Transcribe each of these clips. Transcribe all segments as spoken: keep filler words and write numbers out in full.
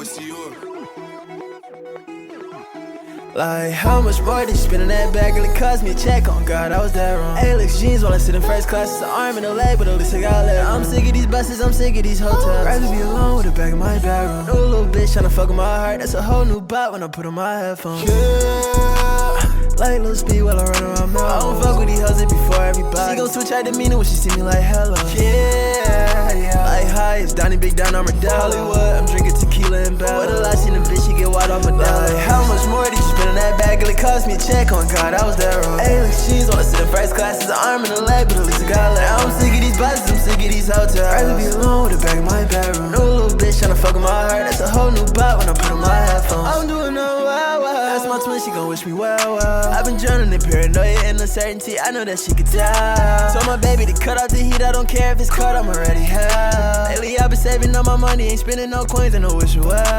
pussy up. Like, how much more did you spend in that bag? Really cost me a check, on God, I was that wrong. Alex jeans while I sit in first class, it's an arm and a leg, but at least I got leg. I'm sick of these buses, I'm sick of these hotels. Rather be alone with the bag in my bedroom. No little bitch tryna fuck with my heart, that's a whole new bot when I put on my headphones. Yeah, like little speed while I run around Melrose. I don't fuck with these hoes before everybody. She gon' switch out demeanor when she see me like hello. Yeah, yeah. Like hi, it's Donnie Big Down, I'm Hollywood. I'm drinking tequila and bell. What a lot, seen a bitch, she get wide off my dad. Like, how much more did you spend in that bag? It cost me a check, on God, I was that wrong. Alex jeans while I sit in first class, it's an arm and a leg, but at least I got leg. I'm sick of these buses, I'm sick of these hotels. Rather be alone with the bag in my bedroom. No little bitch tryna fuck with my heart, that's a whole new bot when I put on my headphones. I'm doing no wow wow. That's my twin, she gon' wish me well well. I've been drowning in paranoia and uncertainty, I know that she could tell. Told my baby to cut out the heat, I don't care if it's cut, I'm already hell. Lately I've been saving all my money, ain't spending no coins, and no wish you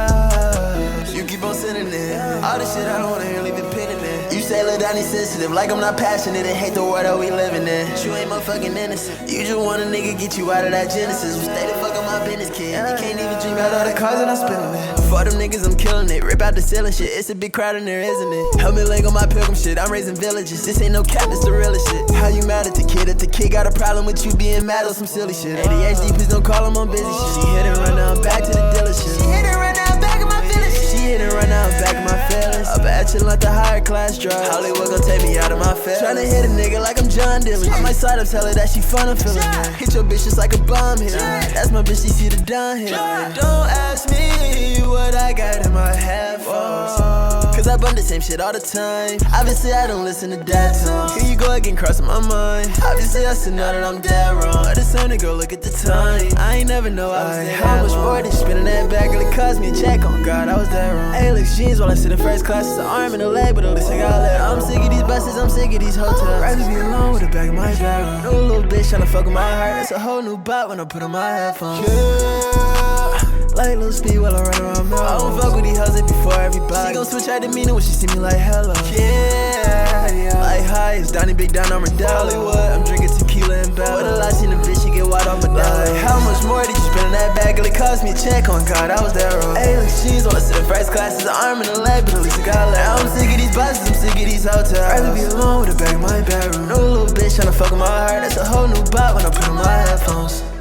well. You keep on sending it, all this shit I don't wanna hear, leave it pinning it. You say Lil Donnie sensitive, like I'm not passionate and hate the world that we living in. You ain't motherfucking innocent, you just want a nigga get you out of that Genesis. You stay the fuck on my business, kid, you can't even dream about all the cars that I'm spending it. For them niggas I'm killing it, rip out the ceiling shit, it's a big crowd in there, isn't it? Help me leg on my pilgrim shit, I'm raising villages, this ain't no cap, it's the realest shit. How you mad at the kid? If the kid got a problem with you being mad on some silly shit. A D H D, please don't call him on busy shit. She hit and run now, I'm back to the dealership. She hit and run now, I'm back in my feelings. She hit and run now, I'm back in my feelings. Up at chillin' like the higher class drugs. Hollywood gon' take me out of my feelings. Tryna hit a nigga like I'm John Dillon. I might side up, tell her that she fun, I'm feeling it. Hit your bitch just like a bomb hit. That's my bitch, she see the done hit. Don't ask me what I got in my headphones, cause I bump the same shit all the time. Obviously I don't listen to that tone. Here you go again, crossing my mind. Obviously I still know that I'm dead wrong, but it's time to go look at the time. I ain't never know I was there. How much more did you spend in that bag? Really cost me a check, on God, I was dead wrong. Alex jeans while I sit in first class, it's an arm and a leg, but at least I got leg. I'm sick of these buses, I'm sick of these hotels. Rather be alone with the bag in my bedroom. No little bitch tryna fuck with my heart, that's a whole new bot when I put on my headphones. Yeah, like little speed while I run around Melrose. I don't fuck with these hoes before everybody. She gon' switch out demeanor when she see me like hello. Yeah, yeah. Like hi, it's Donnie Big Down, I'm Hollywood. I'm drinking tequila and bell. What a lot, seen a bitch, she get wide off my dad. Like, how much more did you spend in that bag? It cost me a check, on God, I was that wrong. Alex jeans while I sit in first class, it's an arm and a leg, but at least I got leg. I'm sick of these buses, I'm sick of these hotels. Rather be alone with the bag in my bedroom. No little bitch tryna fuck with my heart, that's a whole new bot when I put on my headphones.